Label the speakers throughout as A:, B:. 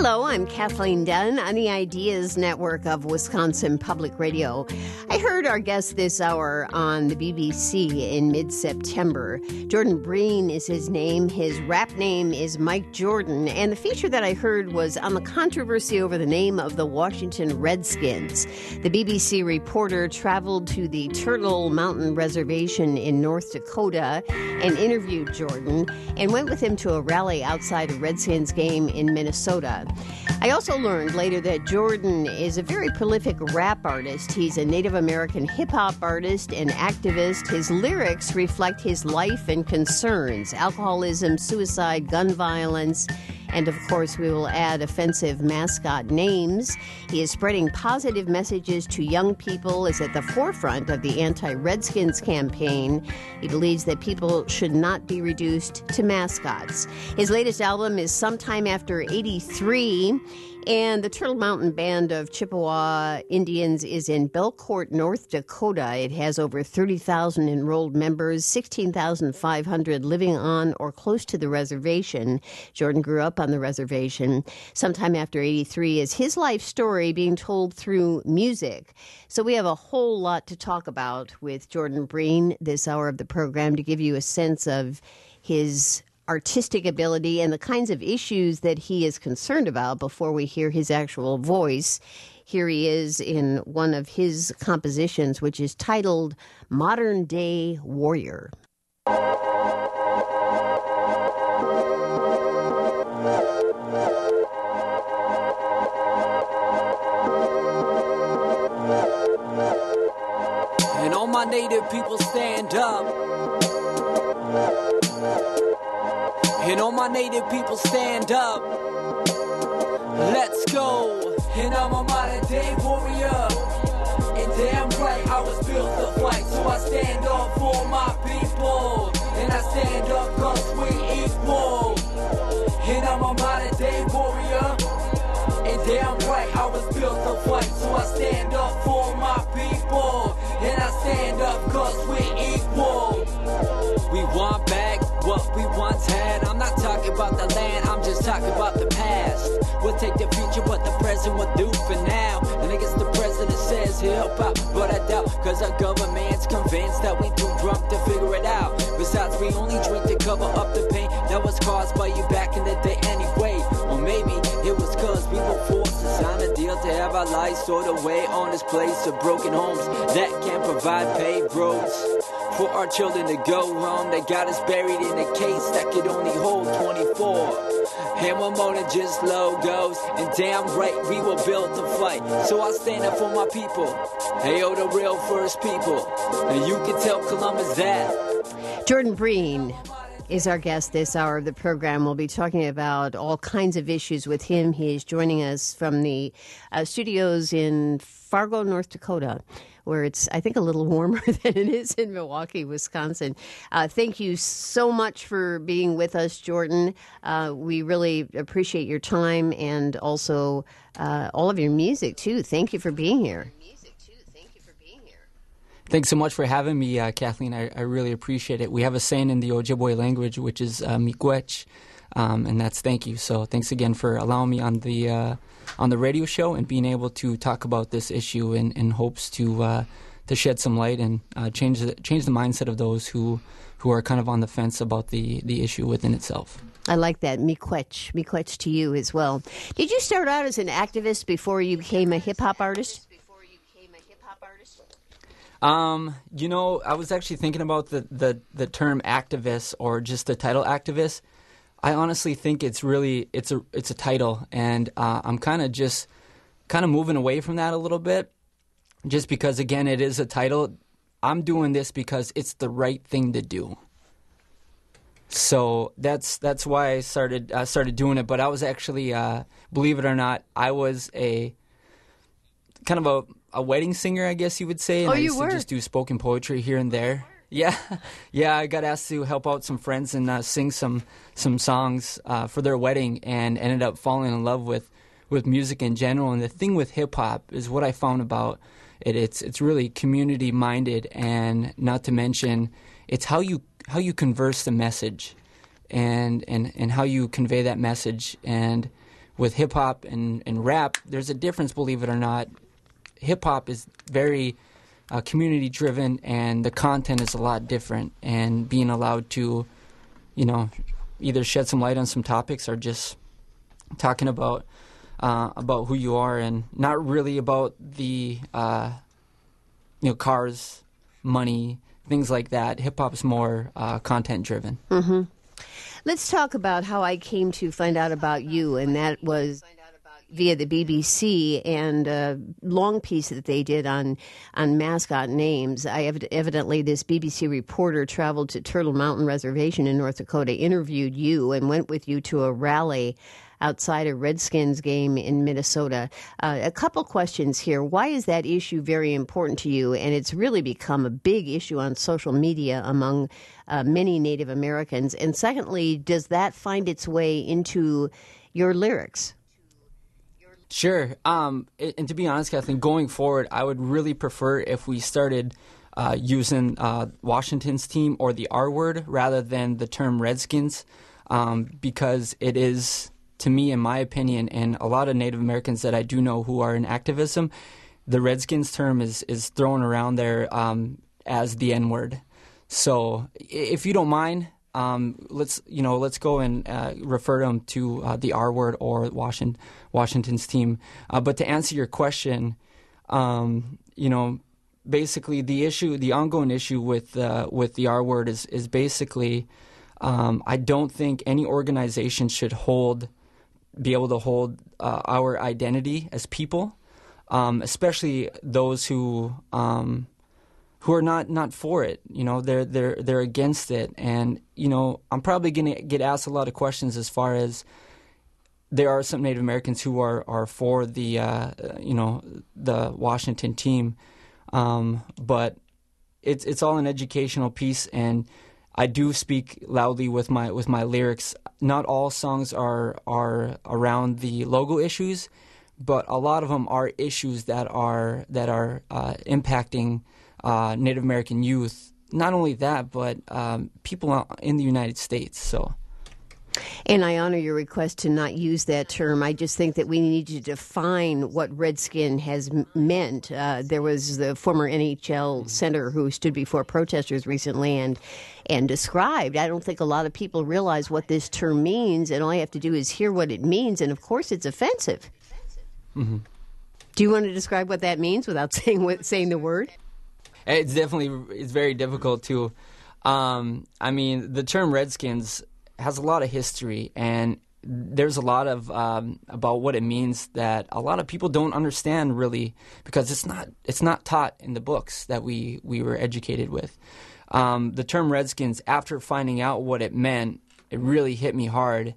A: Hello, I'm Kathleen Dunn on the Ideas Network of Wisconsin Public Radio. I heard our guest this hour on the BBC in mid-September. Jordan Breen is his name. His rap name is Mike Jordan. And the feature that I heard was on the controversy over the name of the Washington Redskins. The BBC reporter traveled to the Turtle Mountain Reservation in North Dakota and interviewed Jordan and went with him to a rally outside a Redskins game in Minnesota. I also learned later that Jordan is a very prolific rap artist. He's a Native American hip-hop artist and activist. His lyrics reflect his life and concerns: alcoholism, suicide, gun violence, and, of course, we will add offensive mascot names. He is spreading positive messages to young people, is at the forefront of the anti-Redskins campaign. He believes that people should not be reduced to mascots. His latest album is Sometime After 83, and the Turtle Mountain Band of Chippewa Indians is in Belcourt, North Dakota. It has over 30,000 enrolled members, 16,500 living on or close to the reservation. Jordan grew up on the reservation. Sometime After 83 is his life story being told through music. So we have a whole lot to talk about with Jordan Breen this hour of the program to give you a sense of his artistic ability and the kinds of issues that he is concerned about before we hear his actual voice. Here he is in one of his compositions, which is titled Modern Day Warrior.
B: And all my native people stand up. And all my native people stand up. Let's go. And I'm a modern day warrior. And damn right, I was built to fight. So I stand up for my people. And I stand up cause we equal. And I'm a modern day warrior. And damn right, I was built to fight. So I stand up for my people. And I stand up cause we equal. We want back what we once had. I'm not talking about the land, I'm just talking about the past. We'll take the future, but the present will do for now. And I guess the president says he'll help out, but I doubt, cause our government's convinced that we too drunk to figure it out. Besides, we only drink to cover up the pain that was caused by you back in the day anyway. Or maybe it was cause we were forced to sign a deal to have our lives stored away on this place of broken homes that can't provide paved roads for our children to go home. They got us buried in a case that could only hold 24. And we're more than just logos. And damn right, we were built to fight. So I stand up for my people. Hey, yo, the real first people. And you can tell Columbus that.
A: Jordan Breen is our guest this hour of the program. We'll be talking about all kinds of issues with him. He is joining us from the studios in Fargo, North Dakota, where it's, I think, a little warmer than it is in Milwaukee, Wisconsin. Thank you so much for being with us, Jordan. We really appreciate your time and also all of your music, too. Thank you for being here.
C: Thanks so much for having me, Kathleen. I really appreciate it. We have a saying in the Ojibwe language, which is miigwech, and that's thank you. So thanks again for allowing me on the radio show and being able to talk about this issue in hopes to shed some light and change the mindset of those who are kind of on the fence about the issue within itself.
A: I like that. Miigwech to you as well. Did you start out as an activist before you became a hip-hop artist?
C: I was actually thinking about the term activist or just the title activist. I honestly think it's a title, and I'm kind of moving away from that a little bit, just because again it is a title. I'm doing this because it's the right thing to do. So that's why I started doing it. But I was actually, believe it or not, I was a kind of a wedding singer, I guess you would say. And I used to just do spoken poetry here and there. Yeah. I got asked to help out some friends and sing some songs for their wedding, and ended up falling in love with music in general. And the thing with hip hop is what I found about it. It's really community minded, and not to mention it's how you converse the message, and how you convey that message. And with hip hop and rap, there's a difference, believe it or not. Hip hop is very community driven, and the content is a lot different. And being allowed to, either shed some light on some topics or just talking about who you are, and not really about the cars, money, things like that. Hip hop is more content driven.
A: Mm-hmm. Let's talk about how I came to find out about you, and that was via the BBC and a long piece that they did on mascot names. Evidently, this BBC reporter traveled to Turtle Mountain Reservation in North Dakota, interviewed you, and went with you to a rally outside a Redskins game in Minnesota. A couple questions here. Why is that issue very important to you? And it's really become a big issue on social media among many Native Americans. And secondly, does that find its way into your lyrics?
C: Sure. And to be honest, Kathleen, going forward, I would really prefer if we started using Washington's team or the R word rather than the term Redskins, because it is, to me, in my opinion, and a lot of Native Americans that I do know who are in activism, the Redskins term is thrown around there as the N word. So, if you don't mind, let's go and refer them to the R word or Washington's team. But to answer your question, basically the ongoing issue with the R word is basically, I don't think any organization should be able to hold our identity as people, especially those who are not for it. They're against it, and I'm probably going to get asked a lot of questions as far as there are some Native Americans who are for the the Washington team, but it's all an educational piece, and I do speak loudly with my lyrics. Not all songs are around the logo issues, but a lot of them are issues that are impacting Native American youth. Not only that, but people in the United States. So.
A: And I honor your request to not use that term. I just think that we need to define what Redskin has meant. There was the former NHL center who stood before protesters recently and described. I don't think a lot of people realize what this term means, and all you have to do is hear what it means, and of course it's offensive.
C: Mm-hmm.
A: Do you want to describe what that means without saying the word?
C: It's very difficult to. The term Redskins has a lot of history, and there's a lot of about what it means that a lot of people don't understand really, because it's not taught in the books that we were educated with. The term Redskins, after finding out what it meant, it really hit me hard.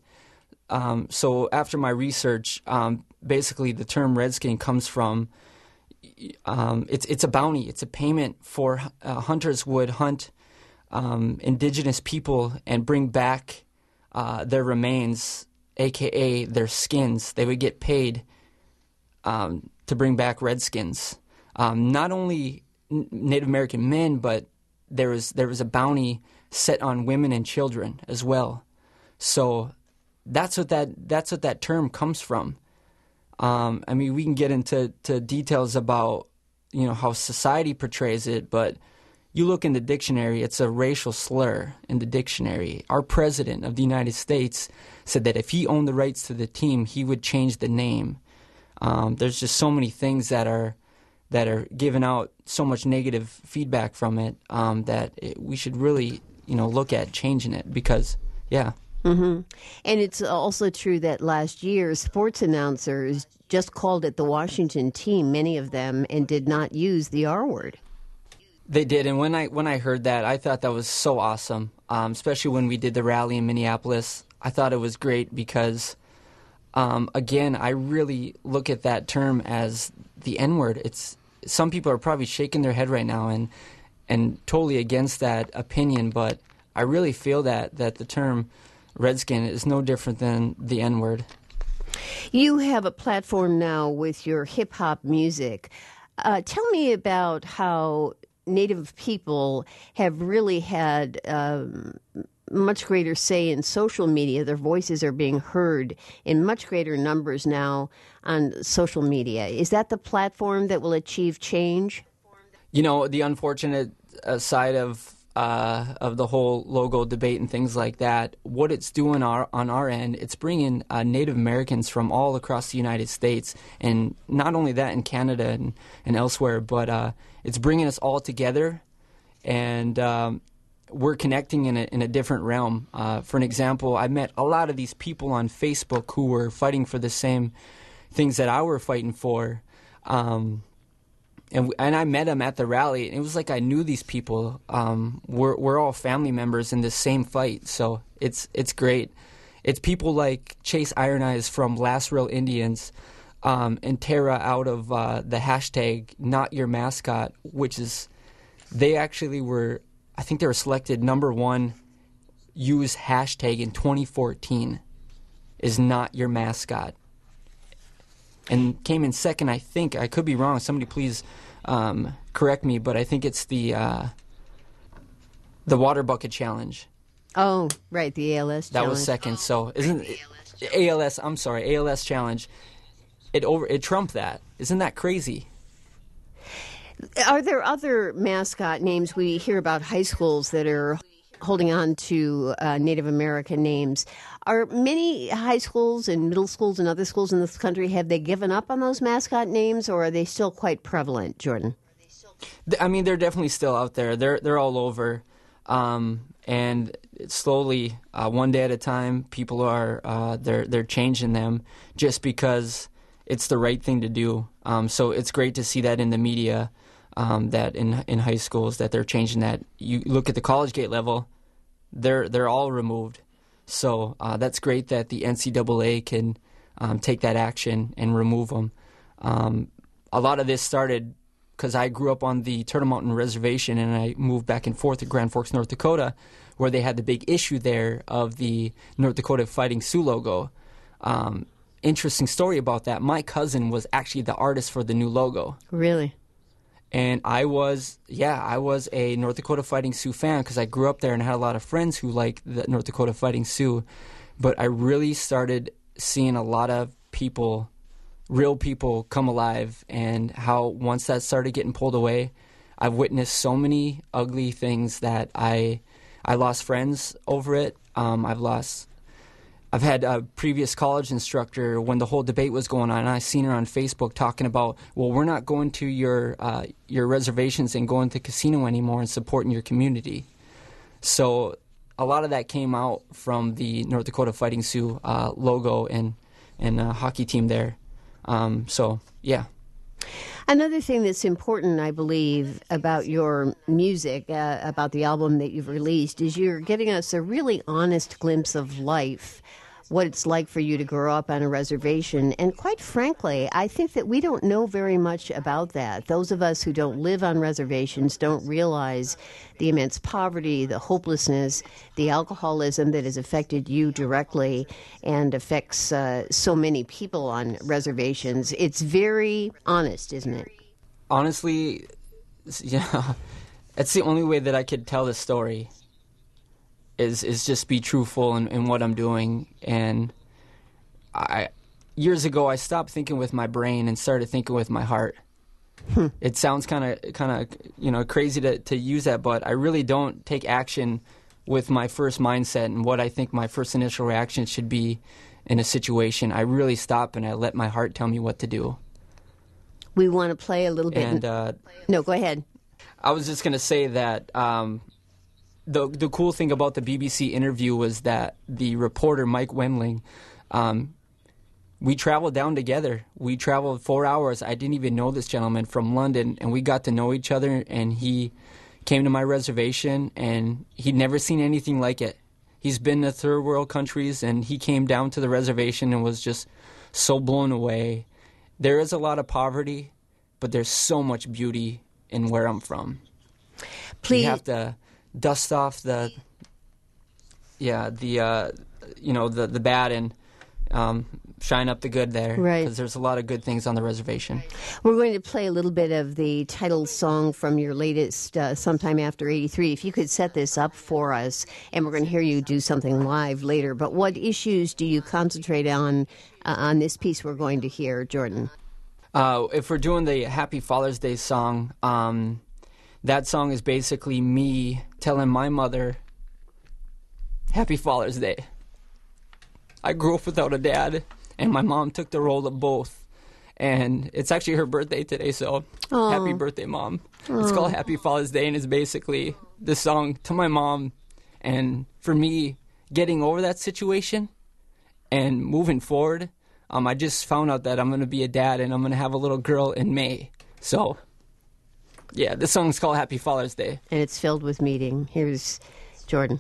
C: So after my research, basically the term Redskin comes from it's a bounty, it's a payment for hunters would hunt indigenous people and bring back their remains, a.k.a. their skins. They would get paid to bring back redskins. Not only Native American men, but there was a bounty set on women and children as well. So that's what that term comes from. We can get into details about how society portrays it, but you look in the dictionary, it's a racial slur in the dictionary. Our president of the United States said that if he owned the rights to the team, he would change the name. There's just so many things that are giving out so much negative feedback from it we should really look at changing it, because
A: Mm-hmm. And it's also true that last year sports announcers just called it the Washington team, many of them, and did not use the R word.
C: They did, and when I heard that, I thought that was so awesome, especially when we did the rally in Minneapolis. I thought it was great because, again, I really look at that term as the N-word. Some people are probably shaking their head right now and totally against that opinion, but I really feel that the term Redskin is no different than the N-word.
A: You have a platform now with your hip-hop music. Tell me about how Native people have really had much greater say in social media. Their voices are being heard in much greater numbers now on social media. Is that the platform that will achieve change?
C: You know, the unfortunate side of the whole logo debate and things like that, what it's doing on our end, it's bringing Native Americans from all across the United States, and not only that, in Canada and elsewhere, but it's bringing us all together, and we're connecting in a different realm. For an example, I met a lot of these people on Facebook who were fighting for the same things that I were fighting for. And I met them at the rally, and it was like I knew these people. We're all family members in this same fight, so it's great. It's people like Chase Iron Eyes from Last Real Indians, and Tara out of the hashtag Not Your Mascot, which is, they actually were, I think they were selected #1 used hashtag in 2014 is Not Your Mascot. And came in second, I think. I could be wrong. Somebody please correct me, but I think it's the Water Bucket Challenge.
A: Oh, right, the ALS challenge.
C: That was second. So isn't ALS? I'm sorry, ALS challenge. It trumped that. Isn't that crazy?
A: Are there other mascot names? We hear about high schools that are holding on to Native American names. Are many high schools and middle schools and other schools in this country, have they given up on those mascot names, or are they still quite prevalent, Jordan?
C: I mean, they're definitely still out there. They're all over, and slowly, one day at a time, people are they're changing them just because it's the right thing to do. So it's great to see that in the media. That in high schools that they're changing that. You look at the college gate level, they're all removed. So that's great that the NCAA can take that action and remove them. A lot of this started because I grew up on the Turtle Mountain Reservation, and I moved back and forth to Grand Forks, North Dakota, where they had the big issue there of the North Dakota Fighting Sioux logo. Interesting story about that. My cousin was actually the artist for the new logo.
A: Really?
C: And I was a North Dakota Fighting Sioux fan because I grew up there and had a lot of friends who liked the North Dakota Fighting Sioux. But I really started seeing a lot of people, real people, come alive, and how once that started getting pulled away, I've witnessed so many ugly things that I lost friends over it. I've had a previous college instructor when the whole debate was going on, and I seen her on Facebook talking about, well, we're not going to your reservations and going to casino anymore and supporting your community. So a lot of that came out from the North Dakota Fighting Sioux logo and hockey team there. So, yeah.
A: Another thing that's important, I believe, about your music, about the album that you've released, is you're giving us a really honest glimpse of life, what it's like for you to grow up on a reservation. And quite frankly, I think that we don't know very much about that. Those of us who don't live on reservations don't realize the immense poverty, the hopelessness, the alcoholism that has affected you directly and affects so many people on reservations. It's very honest, isn't it?
C: Honestly, yeah, that's the only way that I could tell this story. Is just be truthful in what I'm doing. And years ago, I stopped thinking with my brain and started thinking with my heart. It sounds kind of crazy to use that, but I really don't take action with my first mindset and what I think my first initial reaction should be in a situation. I really stop and I let my heart tell me what to do.
A: We want to play a little bit.
C: And
A: no, go ahead.
C: I was just going to say that the cool thing about the BBC interview was that the reporter, Mike Wendling, we traveled down together. We traveled 4 hours. I didn't even know this gentleman from London, and we got to know each other, and he came to my reservation, and he'd never seen anything like it. He's been to third world countries, and he came down to the reservation and was just so blown away. There is a lot of poverty, but there's so much beauty in where I'm from.
A: Please.
C: You have to dust off the bad shine up the good there.
A: Right.
C: Because there's a lot of good things on the reservation.
A: We're going to play a little bit of the title song from your latest Sometime After 83. If you could set this up for us, and we're going to hear you do something live later. But what issues do you concentrate on this piece we're going to hear, Jordan?
C: If we're doing the Happy Father's Day song, that song is basically me telling my mother, Happy Father's Day. I grew up without a dad, and my mom took the role of both. And it's actually her birthday today, so happy birthday, Mom. It's called Happy Father's Day, and it's basically the song to my mom. And for me, getting over that situation and moving forward, I just found out that I'm going to be a dad, and I'm going to have a little girl in May. So, yeah, this song's called Happy Father's Day.
A: And it's filled with meaning. Here's Jordan.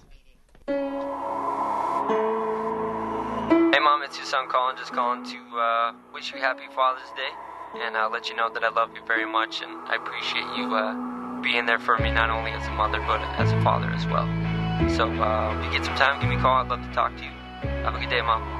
C: Hey, Mom, it's your son Colin, just calling to wish you Happy Father's Day, and I'll let you know that I love you very much, and I appreciate you being there for me, not only as a mother, but as a father as well. So, if you get some time, give me a call. I'd love to talk to you. Have a good day, Mom.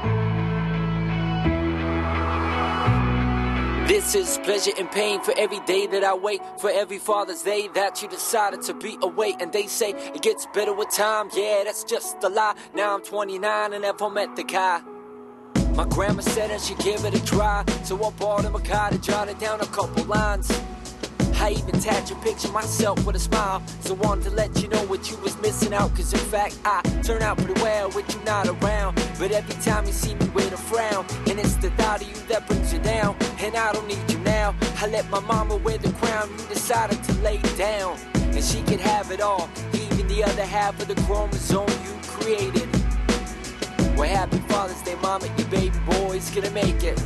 B: This is pleasure and pain for every day that I wait, for every Father's Day that you decided to be away. And they say it gets better with time, yeah, that's just a lie. Now I'm 29 and never met the guy. My grandma said I should give it a try, so I bought him a card and jotted down a couple lines. I even tagged your picture myself with a smile, so wanted to let you know what you was missing out. Cause in fact I turn out pretty well with you not around, but every time you see me with a frown, and it's the thought of you that brings you down. And I don't need you now, I let my mama wear the crown. You decided to lay down, and she could have it all, even the other half of the chromosome you created. Well, happy Father's Day, Mama, your baby boy's gonna make it.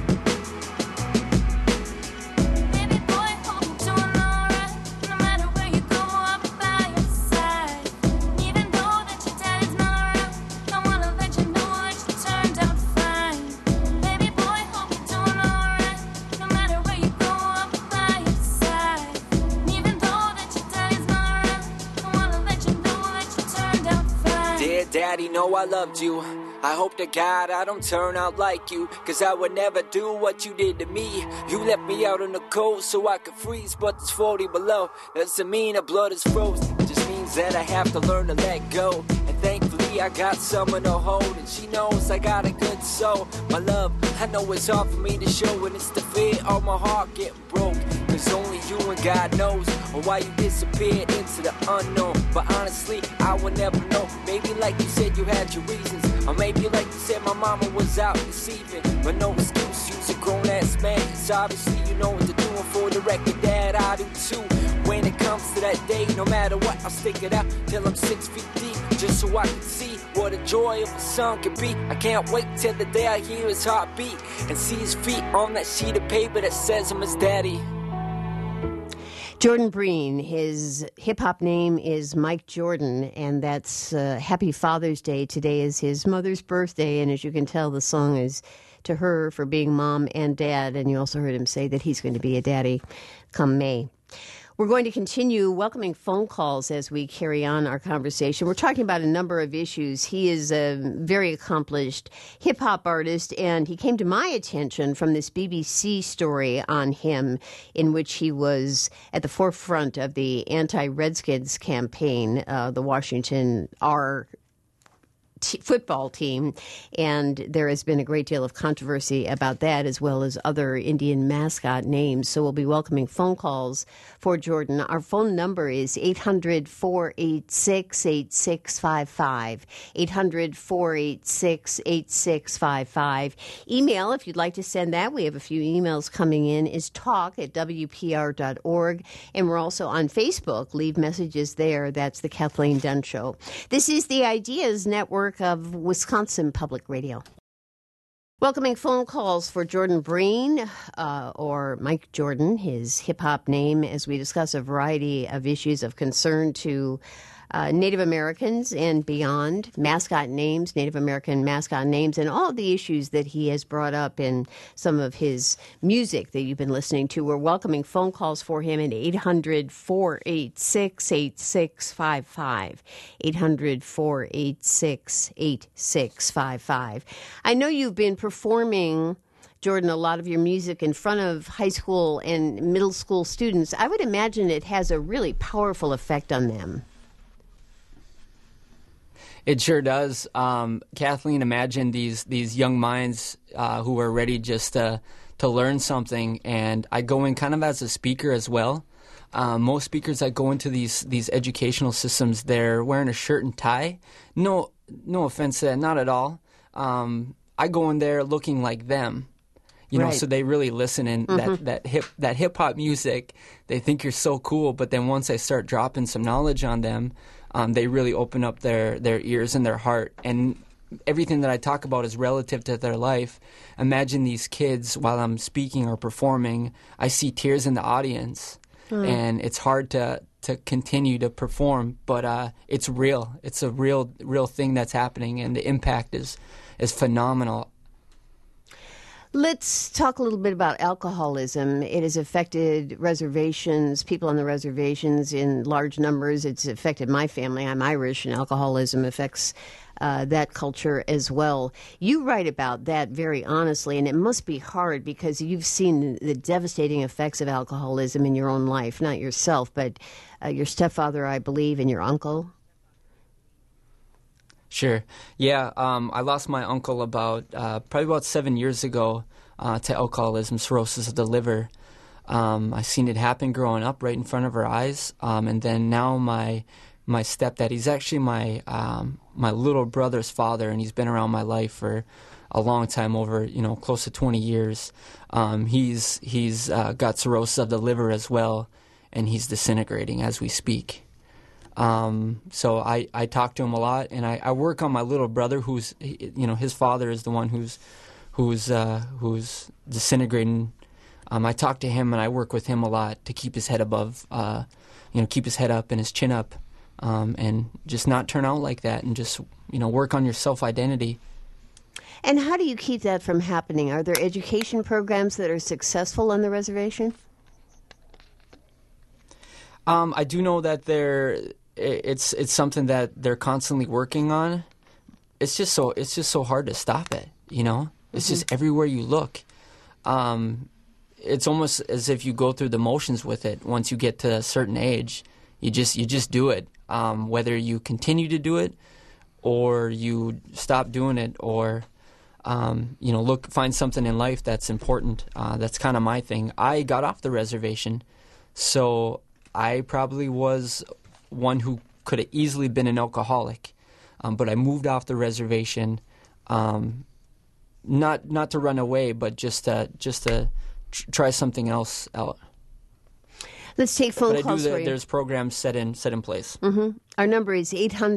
B: Daddy, know I loved you. I hope to God I don't turn out like you, cause I would never do what you did to me. You left me out in the cold so I could freeze, but it's 40 below. Doesn't mean the blood is frozen, it just means that I have to learn to let go. And thankfully I got someone to hold, and she knows I got a good soul. My love, I know it's hard for me to show, and it's the fear of my heart getting broke. Cause only you and God knows why you disappeared into the unknown. But honestly, I would never know. Maybe like you said, you had your reasons, or maybe like you said, my mama was out deceiving. But no excuse, you's a grown-ass man. Cause obviously you know what to do, and for the record, Dad, I do too. When it comes to that day, no matter what, I'll stick it out till I'm 6 feet deep, just so I can see what the joy of a son can be. I can't wait till the day I hear his heartbeat and see his feet on that sheet of paper that says I'm his daddy.
A: Jordan Breen, his hip-hop name is Mike Jordan, and that's Happy Father's Day. Today is his mother's birthday, and as you can tell, the song is to her for being mom and dad, and you also heard him say that he's going to be a daddy come May. We're going to continue welcoming phone calls as we carry on our conversation. We're talking about a number of issues. He is a very accomplished hip-hop artist, and he came to my attention from this BBC story on him in which he was at the forefront of the anti-Redskins campaign, the Washington football team, and there has been a great deal of controversy about that as well as other Indian mascot names. So we'll be welcoming phone calls for Jordan. Our phone number is 800-486-8655, 800-486-8655. Email, if you'd like to send that, we have a few emails coming in, is talk@wpr.org, and we're also on Facebook. Leave messages there. That's the Kathleen Dunn Show. This is the Ideas Network of Wisconsin Public Radio. Welcoming phone calls for Jordan Breen, or Mike Jordan, his hip-hop name, as we discuss a variety of issues of concern to Native Americans and beyond, mascot names, Native American mascot names, and all of the issues that he has brought up in some of his music that you've been listening to. We're welcoming phone calls for him at 800-486-8655, 800-486-8655. I know you've been performing, Jordan, a lot of your music in front of high school and middle school students. I would imagine it has a really powerful effect on them.
C: It sure does. Kathleen, imagine these young minds who are ready just to learn something. And I go in kind of as a speaker as well. Most speakers that go into these educational systems, they're wearing a shirt and tie. No offense to that, not at all. I go in there looking like them. You know, so they really listen, and that hip hop music, they think you're so cool. But then once I start dropping some knowledge on them, they really open up their ears and their heart. And everything that I talk about is relative to their life. Imagine these kids while I'm speaking or performing, I see tears in the audience, and it's hard to continue to perform. But it's real. It's a real thing that's happening, and the impact is phenomenal.
A: Let's talk a little bit about alcoholism. It has affected reservations, people on the reservations in large numbers. It's affected my family. I'm Irish, and alcoholism affects that culture as well. You write about that very honestly, and it must be hard because you've seen the devastating effects of alcoholism in your own life, not yourself, but your stepfather, I believe, and your uncle.
C: Sure. Yeah, I lost my uncle probably about 7 years ago to alcoholism, cirrhosis of the liver. I seen it happen growing up right in front of our eyes, and then now my stepdad, he's actually my little brother's father, and he's been around my life for a long time, over close to 20 years. He's got cirrhosis of the liver as well, and he's disintegrating as we speak. So I talk to him a lot, and I work on my little brother, who's his father is the one who's disintegrating. I talk to him, and I work with him a lot to keep his head above, keep his head up and his chin up, and just not turn out like that, and just work on your self-identity.
A: And how do you keep that from happening? Are there education programs that are successful on the reservation?
C: I do know that it's something that they're constantly working on. It's just so hard to stop it, It's just everywhere you look. It's almost as if you go through the motions with it. Once you get to a certain age, you just do it. Whether you continue to do it, or you stop doing it, or find something in life that's important. That's kind of my thing. I got off the reservation, so I probably was one who could have easily been an alcoholic, but I moved off the reservation, not to run away, but just to try something else out.
A: Let's take phone calls for you.
C: There's programs set in place.
A: Mm-hmm. Our number is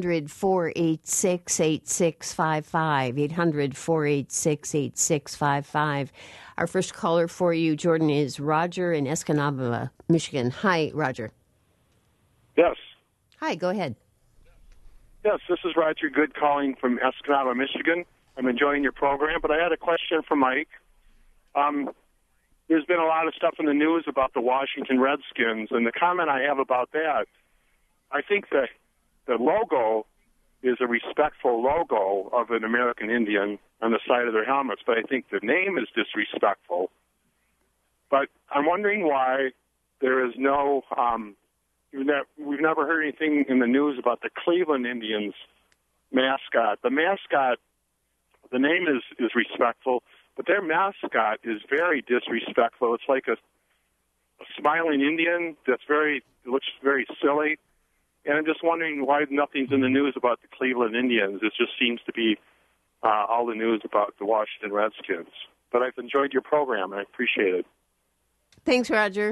A: 800-486-8655, 800-486-8655. Our first caller for you, Jordan, is Roger in Escanaba, Michigan. Hi, Roger.
D: Yes.
A: Hi, go ahead.
D: Yes, this is Roger Good calling from Escanaba, Michigan. I'm enjoying your program, but I had a question for Mike. There's been a lot of stuff in the news about the Washington Redskins, and the comment I have about that, I think that the logo is a respectful logo of an American Indian on the side of their helmets, but I think the name is disrespectful. But I'm wondering why there is no... we've never heard anything in the news about the Cleveland Indians mascot. The mascot, the name is respectful, but their mascot is very disrespectful. It's like a smiling Indian looks very silly. And I'm just wondering why nothing's in the news about the Cleveland Indians. It just seems to be all the news about the Washington Redskins. But I've enjoyed your program, and I appreciate it.
A: Thanks, Roger.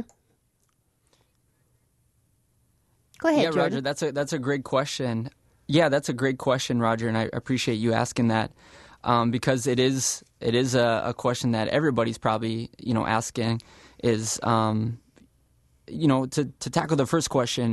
A: Go ahead,
C: Jordan. Roger, that's a great question. Yeah, that's a great question, Roger, and I appreciate you asking that, because it is a question that everybody's probably asking. Is to tackle the first question,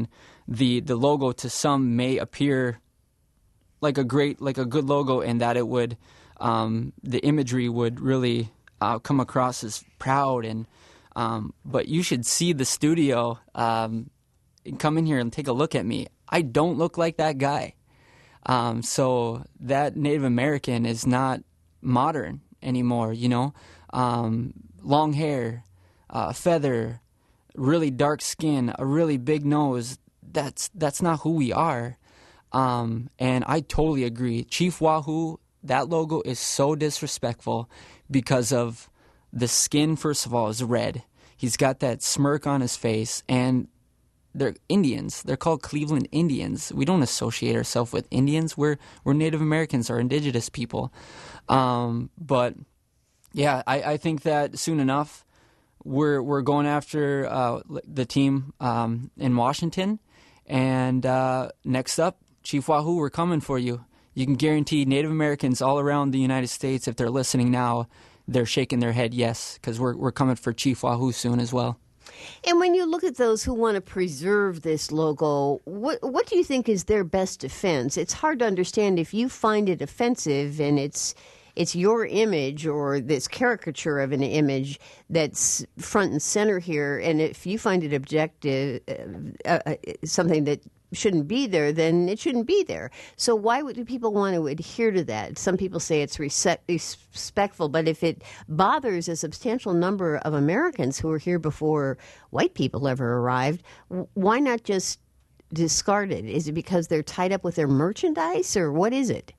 C: the logo to some may appear like a good logo, and that it would the imagery would really come across as proud, and but you should see the studio. Come in here and take a look at me. I don't look like that guy. So that Native American is not modern anymore, you know. Long hair, feather, really dark skin, a really big nose. That's not who we are. And I totally agree. Chief Wahoo, that logo is so disrespectful because of the skin, first of all, is red. He's got that smirk on his face, and they're Indians. They're called Cleveland Indians. We don't associate ourselves with Indians. We're Native Americans or indigenous people. But yeah, I think that soon enough we're going after the team in Washington. And next up, Chief Wahoo, we're coming for you. You can guarantee Native Americans all around the United States, if they're listening now, they're shaking their head yes, because we're coming for Chief Wahoo soon as well.
A: And when you look at those who want to preserve this logo, what do you think is their best defense? It's hard to understand if you find it offensive and it's your image or this caricature of an image that's front and center here, and if you find it objective, something that shouldn't be there, then it shouldn't be there. So why would people want to adhere to that? Some people say it's respectful, but if it bothers a substantial number of Americans who were here before white people ever arrived, why not just discard it? Is it because they're tied up with their merchandise, or what is it?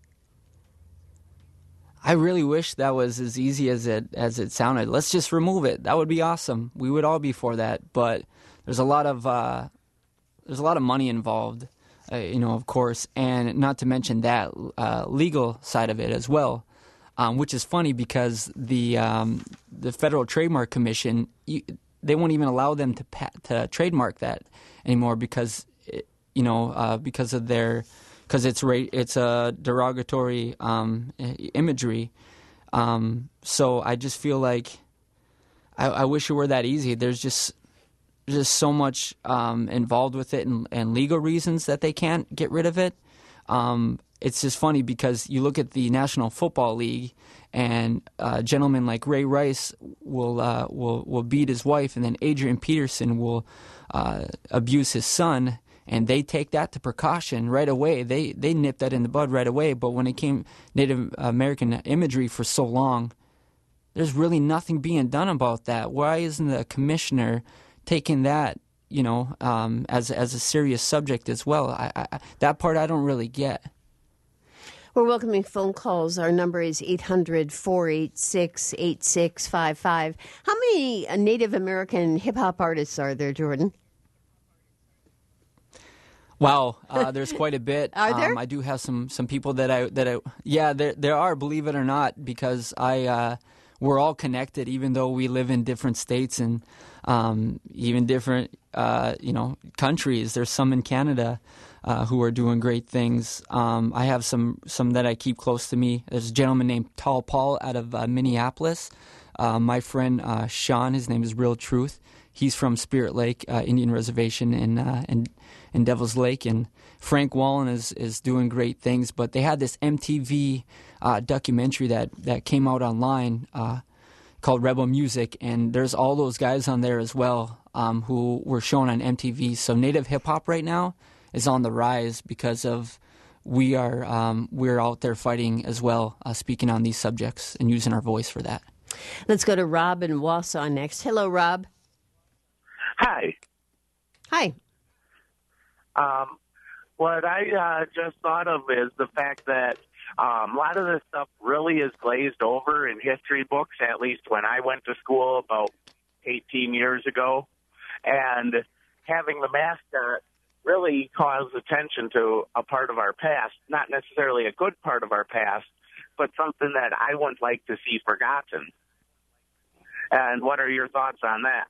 C: I really wish that was as easy as it sounded. Let's just remove it. That would be awesome. We would all be for that. But there's a lot of money involved, of course, and not to mention that legal side of it as well, which is funny because the Federal Trademark Commission, they won't even allow them to trademark that anymore because it's a derogatory imagery. So I just feel like I wish it were that easy. There's just so much involved with it and legal reasons that they can't get rid of it. It's just funny because you look at the National Football League, and gentlemen like Ray Rice will beat his wife, and then Adrian Peterson will abuse his son, and they take that to precaution right away. They nip that in the bud right away. But when it came Native American imagery for so long, there's really nothing being done about that. Why isn't the commissioner taking that, as a serious subject as well? I that part I don't really get.
A: We're welcoming phone calls. Our number is 800-486-8655. How many Native American hip-hop artists are there, Jordan?
C: Wow, there's quite a bit.
A: Are there?
C: I do have some people that I there are, believe it or not, because we're all connected, even though we live in different states and even different countries. There's some in Canada who are doing great things. I have some that I keep close to me. There's a gentleman named Tall Paul out of Minneapolis. My friend Sean, his name is Real Truth. He's from Spirit Lake Indian Reservation in Devil's Lake, and Frank Wallen is doing great things. But they had this MTV documentary that came out online called Rebel Music, and there's all those guys on there as well who were shown on MTV. So Native hip hop right now is on the rise because of we're out there fighting as well, speaking on these subjects and using our voice for that.
A: Let's go to Rob in Wausau next. Hello, Rob.
E: Hi.
A: Hi.
E: What I just thought of is the fact that a lot of this stuff really is glazed over in history books, at least when I went to school about 18 years ago. And having the mascot really calls attention to a part of our past, not necessarily a good part of our past, but something that I wouldn't like to see forgotten. And what are your thoughts on that?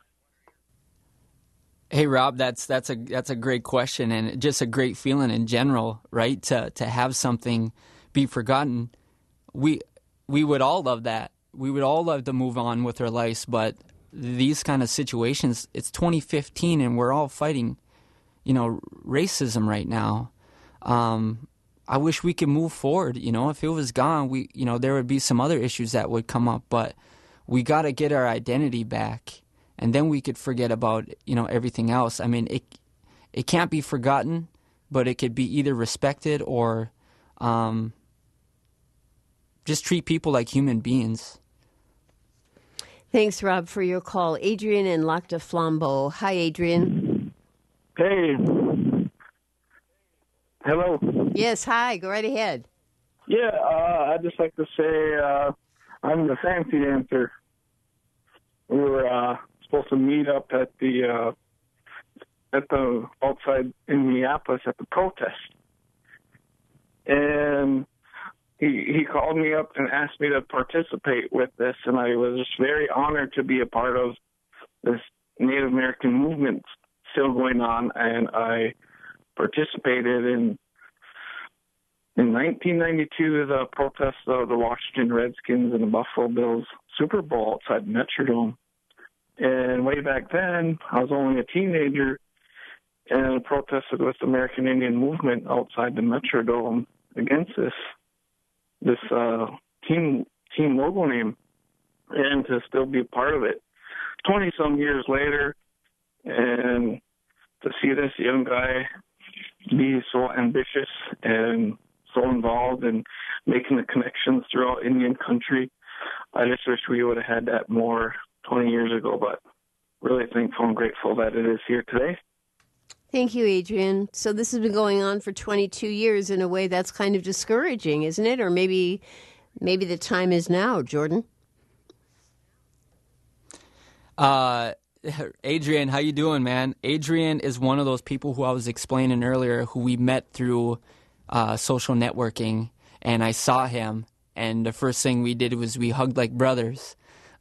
C: Hey Rob, that's a great question, and just a great feeling in general, right? To have something be forgotten, we would all love that. We would all love to move on with our lives, but these kind of situations, it's 2015, and we're all fighting racism right now. I wish we could move forward. If it was gone, there would be some other issues that would come up, but we got to get our identity back, and then we could forget about, everything else. I mean, it can't be forgotten, but it could be either respected or just treat people like human beings.
A: Thanks, Rob, for your call. Adrian in Lac du Flambeau. Hi, Adrian.
F: Hey. Hello.
A: Yes, hi. Go right ahead.
F: Yeah, I'd just like to say I'm the fancy dancer. We were supposed to meet up at the outside in Minneapolis at the protest, and he called me up and asked me to participate with this, and I was just very honored to be a part of this Native American movement still going on, and I participated in 1992, the protest of the Washington Redskins and the Buffalo Bills Super Bowl outside the Metrodome. And way back then, I was only a teenager and protested with the American Indian movement outside the Metrodome against this team logo name, and to still be a part of it 20-some years later, and to see this young guy be so ambitious and so involved in making the connections throughout Indian country. I just wish we would have had that more 20 years ago, but really thankful and grateful that it is here today.
A: Thank you, Adrian. So this has been going on for 22 years. In a way, that's kind of discouraging, isn't it? Or maybe the time is now, Jordan.
C: Adrian, how you doing, man? Adrian is one of those people who I was explaining earlier who we met through social networking, and I saw him, and the first thing we did was we hugged like brothers,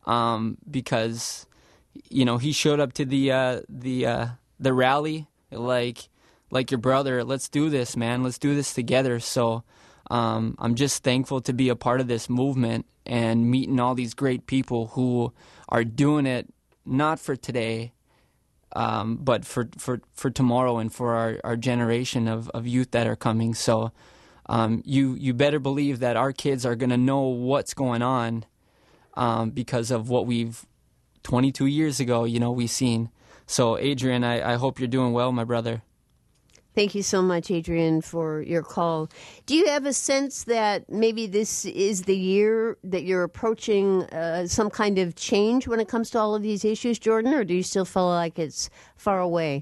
C: because he showed up to the rally like your brother. Let's do this, man. Let's do this together. So I'm just thankful to be a part of this movement and meeting all these great people who are doing it not for today, but for tomorrow and for our generation of youth that are coming. So you better believe that our kids are going to know what's going on because of what we've 22 years ago, we've seen. So, Adrian, I hope you're doing well, my brother.
A: Thank you so much, Adrian, for your call. Do you have a sense that maybe this is the year that you're approaching some kind of change when it comes to all of these issues, Jordan, or do you still feel like it's far away?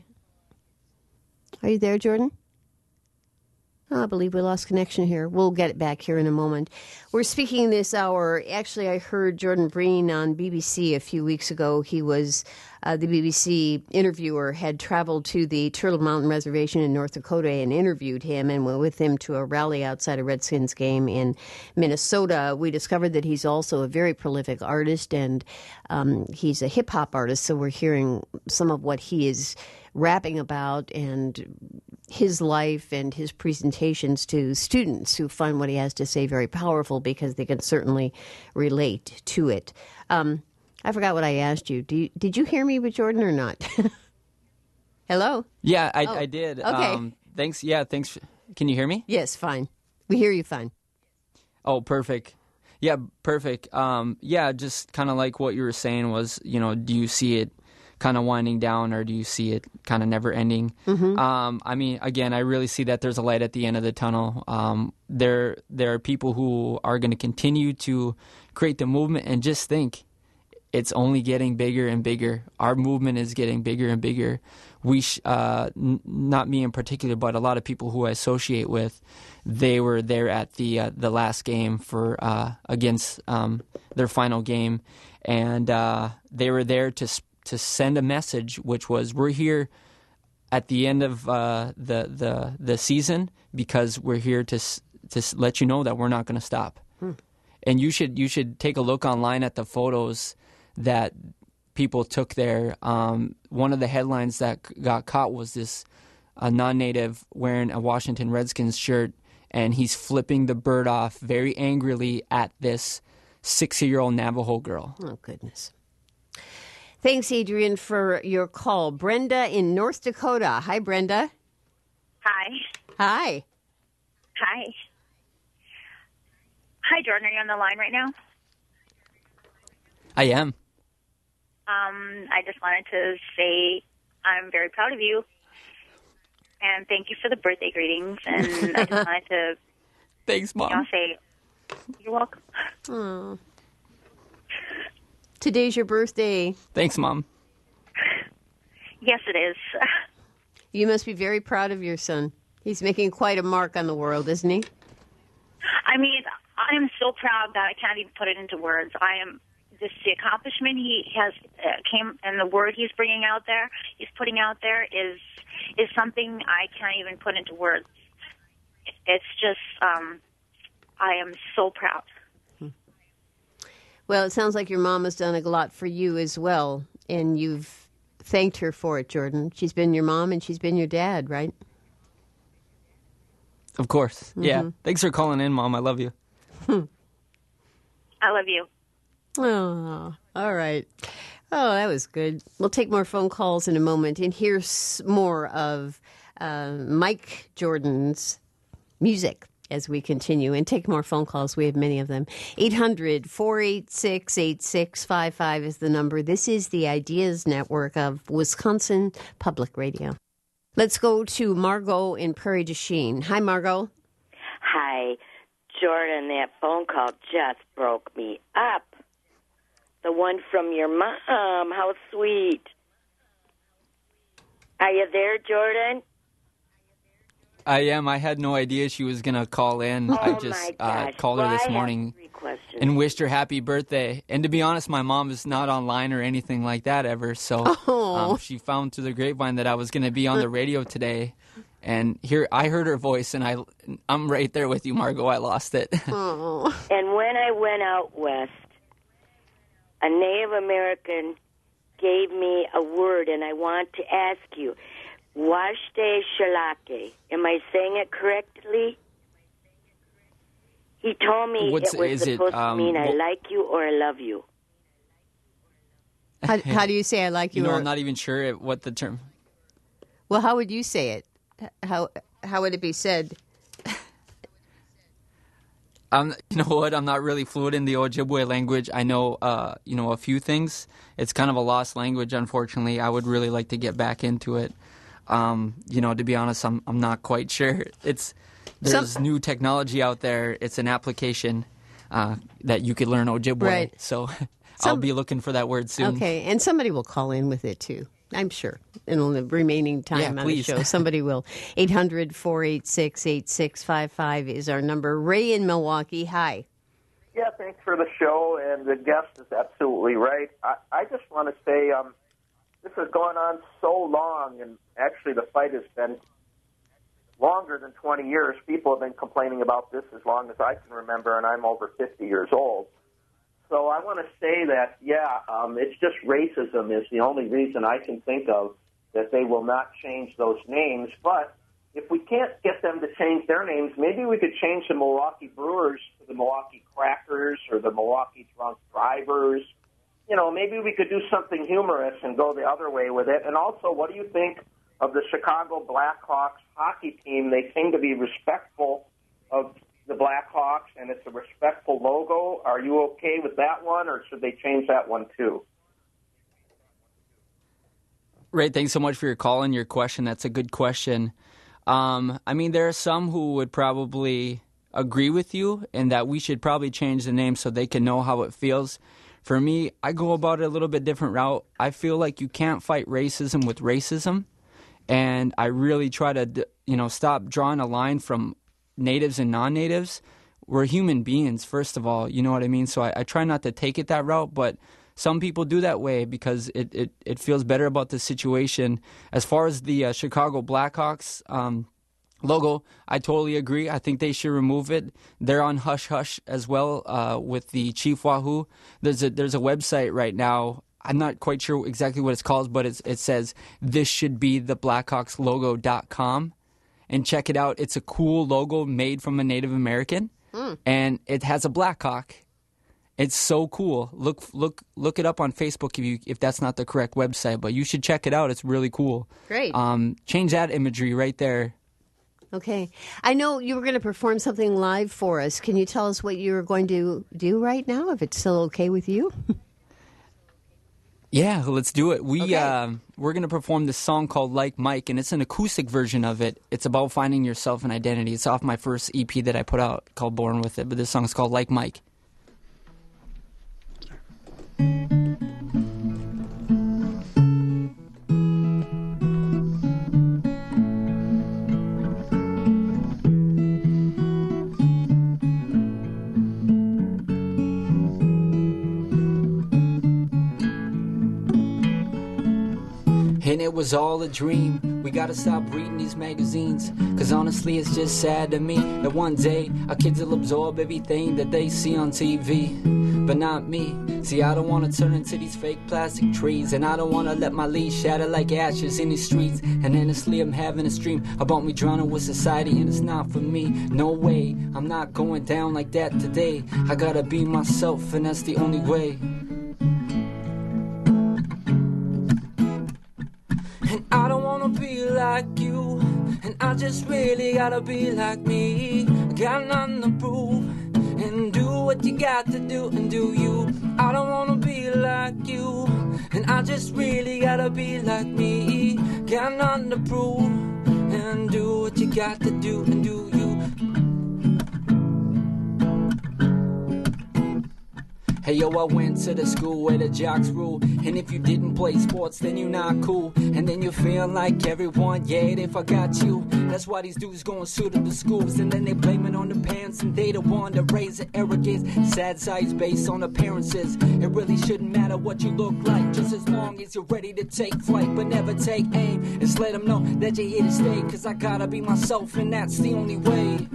A: Are you there, Jordan? Oh, I believe we lost connection here. We'll get it back here in a moment. We're speaking this hour. Actually, I heard Jordan Breen on BBC a few weeks ago. He was the BBC interviewer, had traveled to the Turtle Mountain Reservation in North Dakota and interviewed him and went with him to a rally outside a Redskins game in Minnesota. We discovered that he's also a very prolific artist, and he's a hip-hop artist, so we're hearing some of what he is rapping about and his life and his presentations to students who find what he has to say very powerful because they can certainly relate to it. I forgot what I asked you. Did you hear me with Jordan or not? Hello?
C: Yeah, I did.
A: Okay.
C: Thanks. Yeah, thanks. Can you hear me?
A: Yes, fine. We hear you fine.
C: Oh, perfect. Yeah, perfect. Yeah, just kind of like what you were saying was, do you see it kind of winding down, or do you see it kind of never ending? Mm-hmm. I mean, again, I really see that there's a light at the end of the tunnel. There are people who are going to continue to create the movement, and just think, it's only getting bigger and bigger. Our movement is getting bigger and bigger. We, not me in particular, but a lot of people who I associate with, they were there at the last game for against their final game, and they were there to send a message, which was, we're here at the end of the season because we're here to let you know that we're not going to stop. And you should take a look online at the photos that people took there. One of the headlines that got caught was this non-native wearing a Washington Redskins shirt, and he's flipping the bird off very angrily at this 6-year-old Navajo girl.
A: Oh, goodness. Thanks, Adrian, for your call. Brenda in North Dakota. Hi, Brenda.
G: Hi.
A: Hi.
G: Hi. Hi, Jordan. Are you on the line right now?
C: I am.
G: I just wanted to say I'm very proud of you. And thank you for the birthday greetings. And I just wanted to...
C: Thanks, Mom.
G: Say, you're welcome.
A: Aww. Today's your birthday.
C: Thanks, Mom.
G: Yes, it is.
A: You must be very proud of your son. He's making quite a mark on the world, isn't he?
G: I mean, I am so proud that I can't even put it into words. I am... the accomplishment he has came, and the word he's putting out there is something I can't even put into words. It's just, I am so proud.
A: Well, it sounds like your mom has done a lot for you as well, and you've thanked her for it, Jordan. She's been your mom and she's been your dad, right?
C: Of course. Mm-hmm. Yeah. Thanks for calling in, Mom. I love you.
G: I love you.
A: Oh, all right. Oh, that was good. We'll take more phone calls in a moment. And here's more of Mike Jordan's music as we continue and take more phone calls. We have many of them. 800-486-8655 is the number. This is the Ideas Network of Wisconsin Public Radio. Let's go to Margot in Prairie du Chien. Hi, Margot.
H: Hi. Jordan, that phone call just broke me up. The one from your mom. How sweet. Are you there, Jordan?
C: I am. I had no idea she was going to call in. I just called her this morning and wished her happy birthday. And to be honest, my mom is not online or anything like that ever. So she found through the grapevine that I was going to be on the radio today. And here I heard her voice, and I'm right there with you, Margot. I lost it.
A: Oh.
H: And when I went out west, a Native American gave me a word, and I want to ask you, Washte Shalake. Am I saying it correctly? He told me it was supposed to mean I like you or I love you.
A: How do you say I like you?
C: I'm not even sure what the term...
A: Well, how would you say it? How would it be said?
C: You know what? I'm not really fluent in the Ojibwe language. I know, a few things. It's kind of a lost language, unfortunately. I would really like to get back into it. To be honest, I'm not quite sure. There's new technology out there. It's an application that you could learn Ojibwe.
A: Right.
C: So I'll be looking for that word soon.
A: Okay, and somebody will call in with it too. I'm sure. In the remaining time on the show, somebody will. 800-486-8655 is our number. Ray in Milwaukee, hi.
I: Yeah, thanks for the show, and the guest is absolutely right. I just want to say this has gone on so long, and actually the fight has been longer than 20 years. People have been complaining about this as long as I can remember, and I'm over 50 years old. So I want to say that, it's just racism is the only reason I can think of that they will not change those names. But if we can't get them to change their names, maybe we could change the Milwaukee Brewers to the Milwaukee Crackers or the Milwaukee Drunk Drivers. Maybe we could do something humorous and go the other way with it. And also, what do you think of the Chicago Blackhawks hockey team? They seem to be respectful of the Blackhawks, and it's a respectful logo. Are you okay with that one, or should they change that one too?
C: Ray, thanks so much for your call and your question. That's a good question. There are some who would probably agree with you in that we should probably change the name so they can know how it feels. For me, I go about it a little bit different route. I feel like you can't fight racism with racism, and I really try to, stop drawing a line from natives and non-natives. We're human beings, first of all, you know what I mean? So I try not to take it that route, but some people do that way because it feels better about the situation. As far as the Chicago Blackhawks logo, I totally agree. I think they should remove it. They're on Hush Hush as well with the Chief Wahoo. There's a website right now. I'm not quite sure exactly what it's called, but it says this should be the BlackhawksLogo.com. And check it out. It's a cool logo made from a Native American, and it has a Blackhawk. It's so cool. Look it up on Facebook if that's not the correct website, but you should check it out. It's really cool.
A: Great.
C: Change that imagery right there.
A: Okay. I know you were going to perform something live for us. Can you tell us what you're going to do right now, if it's still okay with you?
C: Yeah, let's do it. We're going to perform this song called Like Mike, and it's an acoustic version of it. It's about finding yourself and identity. It's off my first EP that I put out called Born With It, but this song is called Like Mike. And it was all a dream. We gotta stop reading these magazines, cause honestly it's just sad to me that one day our kids will absorb everything that they see on TV, but not me. See, I don't wanna turn into these fake plastic trees, and I don't wanna let my leaves shatter like ashes in these streets. And honestly I'm having a dream about me drowning with society, and it's not for me. No way, I'm not going down like that today. I gotta be myself, and that's the only way. I don't wanna be like you, and I just really gotta be like me. Got nothing to prove, and do what you got to do, and do you. I don't wanna be like you, and I just really gotta be like me. Got nothing to prove, and do what you got to do, and do you. Hey yo, I went to the school where the jocks rule, and if you didn't play sports, then you're not cool. And then you feel like everyone, yeah, they forgot you. That's why these dudes going suit up the schools, and then they blame it on the parents, and they the one to raise the arrogance. Sad size based on appearances. It really shouldn't matter what you look like, just as long as you're ready to take flight, but never take aim. Just let them know that you're here to stay, cause I gotta be myself, and that's the only way.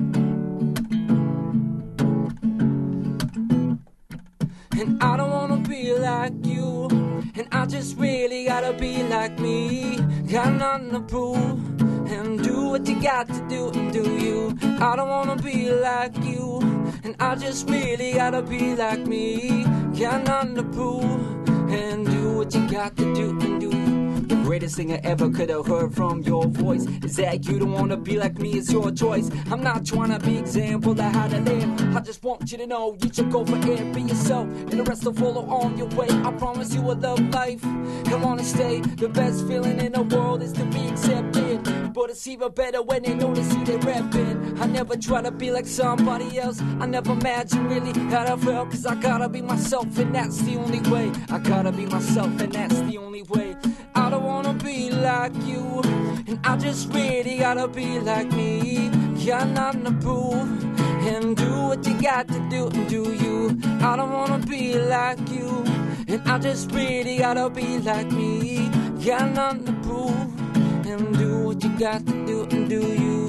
C: And I don't wanna be like you, and I just really gotta be like me. Got nothing to prove, and do what you got to do, and do you. I don't wanna be like you, and I just really gotta be like me. Got nothing to prove, and do what you got to do, and do you. The greatest thing I ever could have heard from your voice is that you don't wanna be like me, it's your choice. I'm not trying to be example of how to live. I just want you to know you should go for it, be yourself, and the rest will follow on your way. I promise you will love life and wanna stay. The best feeling in the world is to be accepted, but it's even better when they notice you, they reppin'. I never try to be like somebody else. I never imagine really how I felt, cause I gotta be myself, and that's the only way. I gotta be myself, and that's the only way. I don't wanna be like you, and I just really gotta be like me. Got nothing to prove, and do what you got to do, and do you. I don't wanna be like you, and I just really gotta be like me. Got nothing to prove, and do what you got to do, and do you.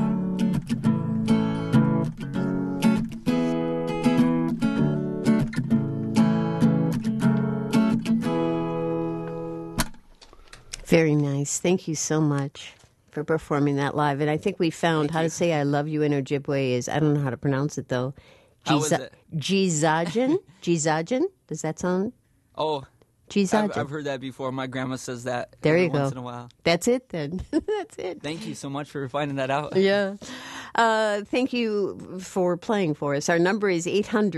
A: Very nice. Thank you so much for performing that live. And I think we found how to say I love you in Ojibwe is, I don't know how to pronounce it though.
C: How is it?
A: Jizajan? Jizajan? Does that sound?
C: Oh,
A: Jizajan.
C: I've heard that before. My grandma says that
A: there you go.
C: once in a while.
A: That's it then. That's it.
C: Thank you so much for finding that out.
A: Yeah. Thank you for playing for us. Our number is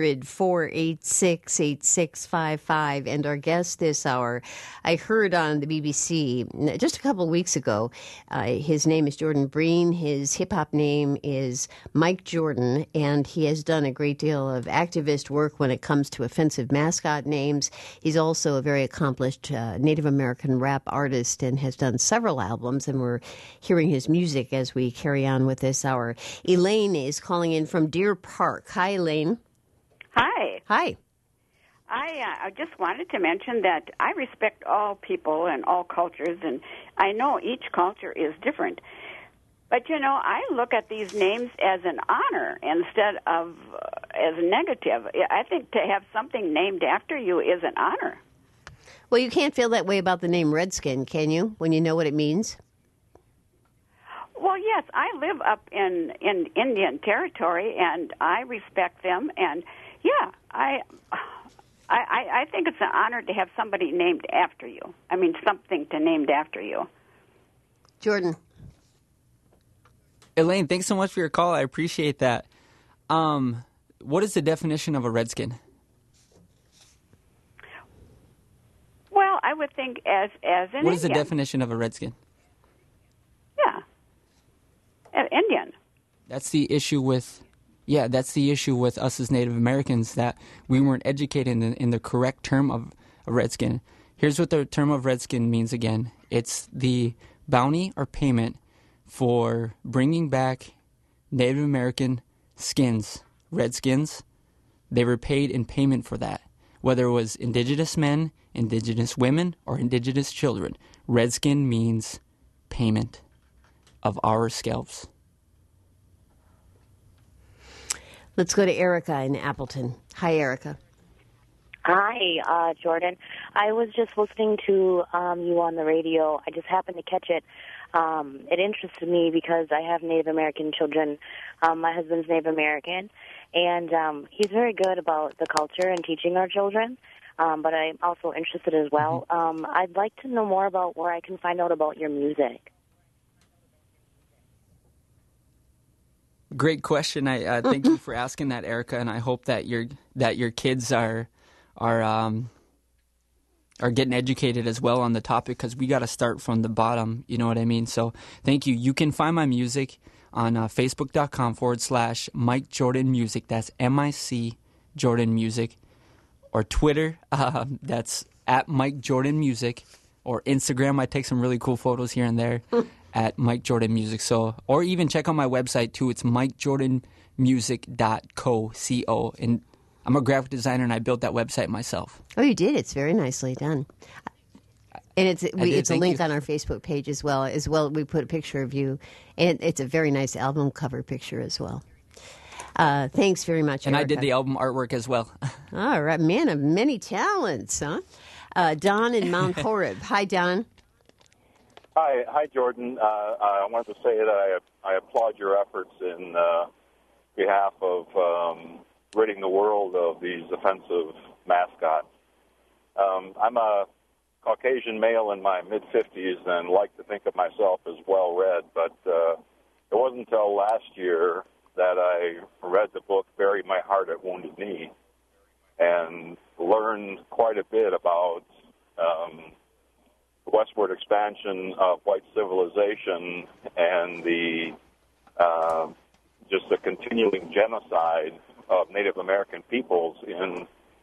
A: 800-486-8655. And our guest this hour, I heard on the BBC just a couple of weeks ago, his name is Jordan Breen. His hip-hop name is Mike Jordan, and he has done a great deal of activist work when it comes to offensive mascot names. He's also a very accomplished Native American rap artist and has done several albums, and we're hearing his music as we carry on with this hour. Elaine is calling in from Deer Park. Hi, Elaine.
J: Hi.
A: Hi.
J: I just wanted to mention that I respect all people and all cultures, and I know each culture is different. But, you know, I look at these names as an honor instead of as a negative. I think to have something named after you is an honor.
A: Well, you can't feel that way about the name Redskin, can you, when you know what it means?
J: Well, yes, I live up in Indian Territory, and I respect them. And, yeah, I think it's an honor to have somebody named after you. I mean, something named after you.
A: Jordan.
C: Elaine, thanks so much for your call. I appreciate that. What is the definition of a Redskin?
J: Well, I would think as an
C: What is the
J: Indian.
C: definition of a Redskin?
J: Yeah. Indian.
C: That's the issue with... Yeah, that's the issue with us as Native Americans, that we weren't educated in the correct term of a Redskin. Here's what the term of Redskin means again. It's the bounty or payment for bringing back Native American skins, Redskins. They were paid in payment for that, whether it was indigenous men, indigenous women, or indigenous children. Redskin means payment of our scalps.
A: Let's go to Erica in Appleton. Hi, Erica.
K: Hi, Jordan. I was just listening to you on the radio. I just happened to catch it. It interested me because I have Native American children. My husband's Native American, and he's very good about the culture and teaching our children, but I'm also interested as well. I'd like to know more about where I can find out about your music.
C: Great question. I thank you for asking that, Erica, and I hope that your kids are getting educated as well on the topic, because we got to start from the bottom. You know what I mean? So thank you. You can find my music on Facebook.com/Mike Jordan Music. That's MIC Jordan Music, or Twitter. That's at Mike Jordan Music, or Instagram. I take some really cool photos here and there. At Mike Jordan Music. So, or even check out my website too. It's MikeJordanMusic.co. And I'm a graphic designer, and I built that website myself.
A: Oh, you did? It's very nicely done. And it's a link on our Facebook page as well. We put a picture of you, and it's a very nice album cover picture as well. Thanks very much,
C: And
A: Erica.
C: I did the album artwork as well.
A: All right, man of many talents, huh? Don in Mount Horeb. Hi, Don.
L: Hi, Jordan. I wanted to say that I applaud your efforts in behalf of ridding the world of these offensive mascots. I'm a Caucasian male in my mid-50s and like to think of myself as well-read, but it wasn't until last year that I read the book Bury My Heart at Wounded Knee and learned quite a bit about westward expansion of white civilization and the just the continuing genocide of Native American peoples in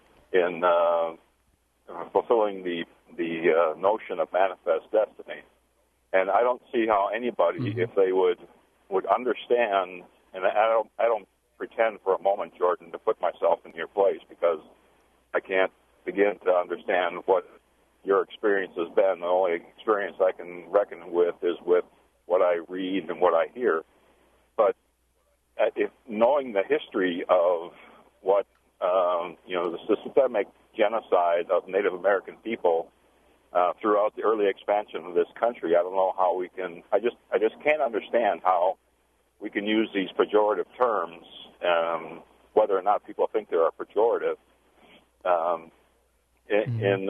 L: fulfilling the notion of manifest destiny. And I don't see how anybody, if they would understand, and I don't pretend for a moment, Jordan, to put myself in your place, because I can't begin to understand what your experience has been. The only experience I can reckon with is with what I read and what I hear. But if knowing the history of what the systemic genocide of Native American people throughout the early expansion of this country, I don't know how we can. I just can't understand how we can use these pejorative terms, whether or not people think they are pejorative, in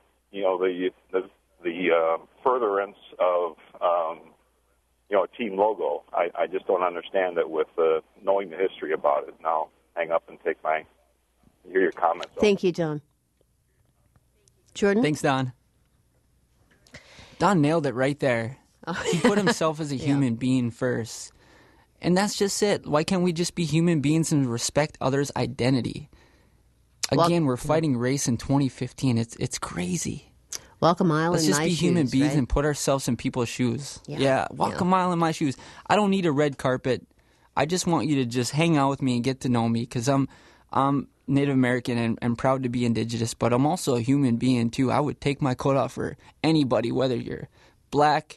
L: the furtherance of a team logo. I just don't understand it with knowing the history about it. Now, hang up and hear your comments.
A: Thank you, Don. Jordan?
C: Thanks, Don. Don nailed it right there. He put himself as a human being first. And that's just it. Why can't we just be human beings and respect others' identity? Again, we're fighting race in 2015. It's crazy.
A: Walk a mile
C: Let's
A: in
C: just
A: my
C: be
A: shoes,
C: human beings
A: right?
C: and put ourselves in people's shoes.
A: Yeah.
C: Walk a mile in my shoes. I don't need a red carpet. I just want you to just hang out with me and get to know me, because I'm Native American and proud to be Indigenous, but I'm also a human being too. I would take my coat off for anybody, whether you're black,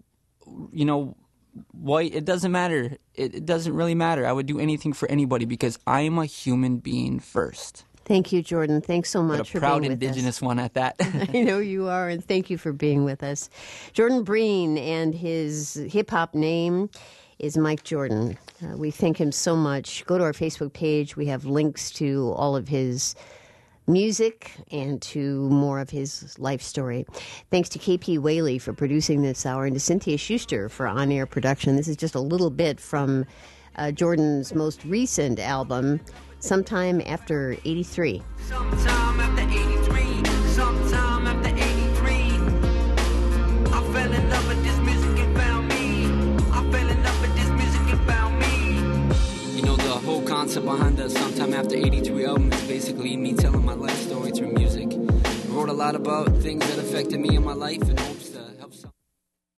C: white. It doesn't matter. It doesn't really matter. I would do anything for anybody because I am a human being first.
A: Thank you, Jordan. Thanks so much for being with us.
C: But a proud Indigenous one at that.
A: I know you are, and thank you for being with us. Jordan Breen, and his hip-hop name is Mike Jordan. We thank him so much. Go to our Facebook page. We have links to all of his music and to more of his life story. Thanks to KP Whaley for producing this hour and to Cynthia Schuster for on-air production. This is just a little bit from Jordan's most recent album, Sometime After 83.
B: Sometime after 83, sometime after 83, I fell in love with this music and found me. I fell in love with this music and found me. You know, the whole concept behind the Sometime After 83 album is basically me telling my life story through music. I wrote a lot about things that affected me in my life and